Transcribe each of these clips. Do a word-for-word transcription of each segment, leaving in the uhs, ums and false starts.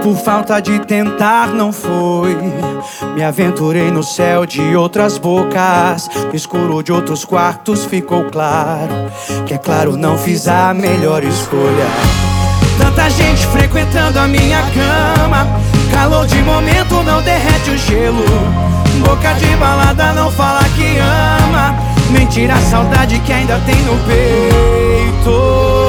Por falta de tentar não foi. Me aventurei no céu de outras bocas, no escuro de outros quartos ficou claro que é claro não fiz a melhor escolha. Tanta gente frequentando a minha cama, calor de momento não derrete o gelo. Boca de balada não fala que ama, nem tira a saudade que ainda tem no peito.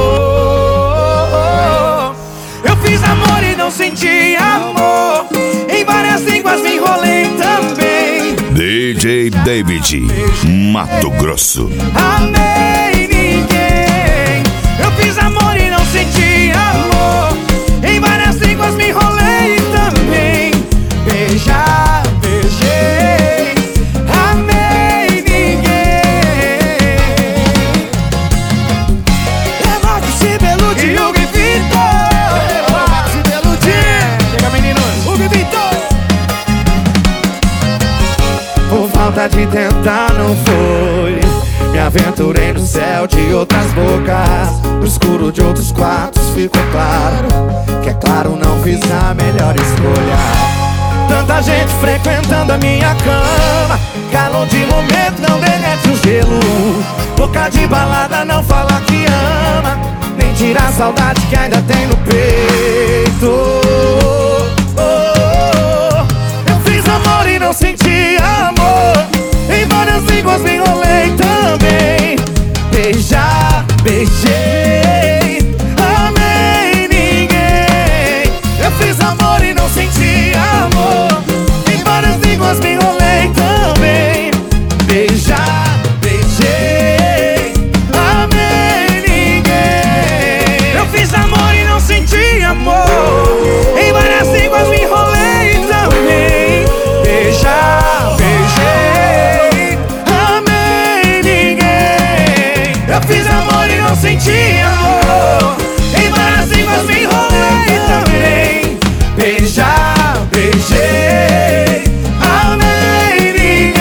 Eu fiz amor e não senti amor, em várias línguas me enrolei também. D J David, Mato Grosso. Amei ninguém. Eu fiz amor e não senti amor, em várias línguas me enrolei também. Beijar, beijei, amei ninguém. É Marcos Sibeludi e Hugo Vitor. É Marcos Sibeludi. Chega, meninos. Hugo Vitor. Por falta de tentar não foi. Me aventurei no céu de outras bocas, no escuro de outros quartos ficou claro que é claro não fiz a melhor escolha. Tanta gente frequentando a minha cama, calor de momento não derrete o gelo. Boca de balada não fala que ama, nem tira a saudade que ainda tem no peito. Eu fiz amor e não senti amor, em várias línguas me enrolei também. Beijar, beijei, amei ninguém. Eu fiz amor e não senti amor, em várias línguas me enrolei também. Beijar, beijei, amei ninguém. Eu fiz amor e não senti amor, em várias línguas me enrolei também. Beijar, beijei, amei ninguém. Eu fiz amor e não senti amor, em várias línguas me enrolei também. Beijar, beijei, amei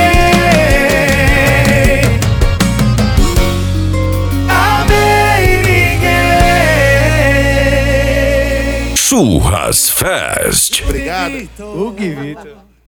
ninguém. Amei ninguém. Churras Fest. Obrigado. Hugo Vitor.